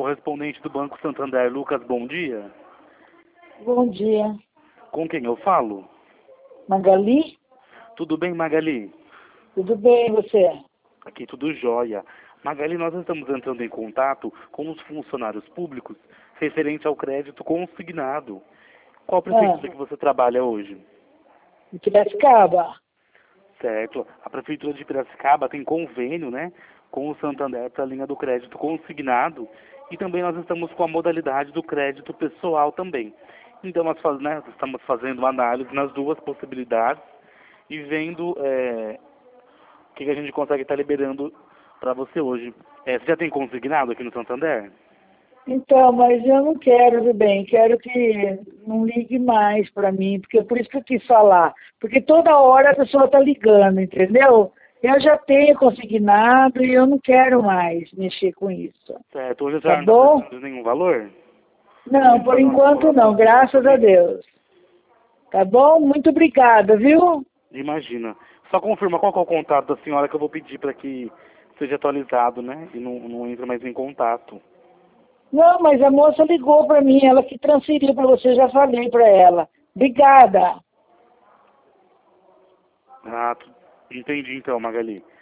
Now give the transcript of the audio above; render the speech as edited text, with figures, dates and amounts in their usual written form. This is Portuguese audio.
correspondente do Banco Santander, Lucas, bom dia. Bom dia. Com quem eu falo? Magali? Tudo bem, Magali? Tudo bem, você? Aqui tudo jóia. Magali, nós estamos entrando em contato com os funcionários públicos referente ao crédito consignado. Qual prefeitura que você trabalha hoje? Em Piracicaba. Certo. A Prefeitura de Piracicaba tem convênio, né, com o Santander para a linha do crédito consignado e também nós estamos com a modalidade do crédito pessoal também. Então nós estamos fazendo uma análise nas duas possibilidades e vendo o que a gente consegue estar liberando para você hoje. Você já tem consignado aqui no Santander? Então, mas eu não quero, viu bem, quero que não ligue mais para mim, porque por isso que eu quis falar. Porque toda hora a pessoa está ligando, entendeu? Eu já tenho consignado e eu não quero mais mexer com isso. Certo. Hoje você Tá não está bom? precisando de nenhum valor? Não, por enquanto não, graças a Deus. Tá bom? Muito obrigada, viu? Imagina. Só confirma qual que é o contato da senhora que eu vou pedir para que seja atualizado, né? E não entre mais em contato. Não, mas a moça ligou para mim, ela que transferiu para você, já falei para ela. Obrigada. Ah, entendi então, Magali.